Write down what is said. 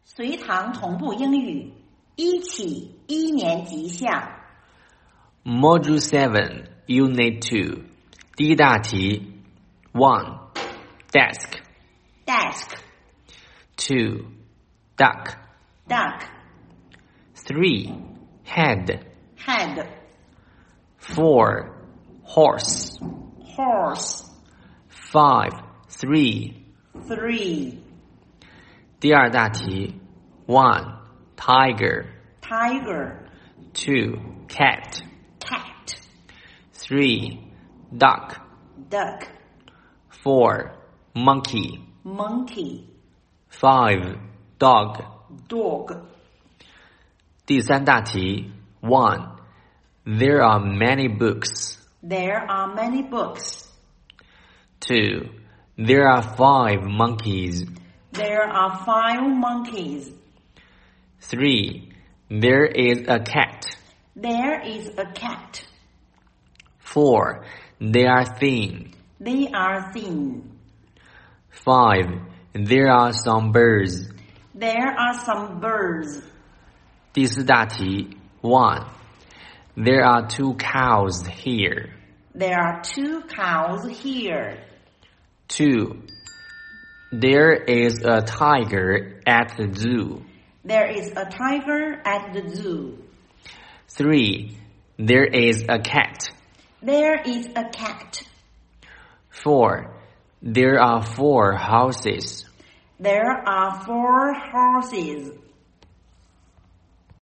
随堂同步英语一起一年级下 Module 7, Unit 2. 第一大题 1. Desk. Desk, 2. Duck. duck, 3. Head. head, 4. Horse. horse, 5. 3. 3. 第二大题 1. Tiger. Tiger, 2. Cat. cat, 3. Duck. duck, 4. Monkey. monkey, 5. Dog. dog. 第三大题 1. There are many books. There are many books. 2. There are 5 monkeys. There are 5 monkeys. 3. There is a cat. There is a cat. 4. They are thin. They are thin. 5. There are some birds. There are some birds. 第四大题 1. There are 2 cows here. There are 2 cows here. 2. There is a tiger at the zoo. There is a tiger at the zoo. 3. There is a cat. There is a cat. 4. There are 4 houses. There are 4 horses.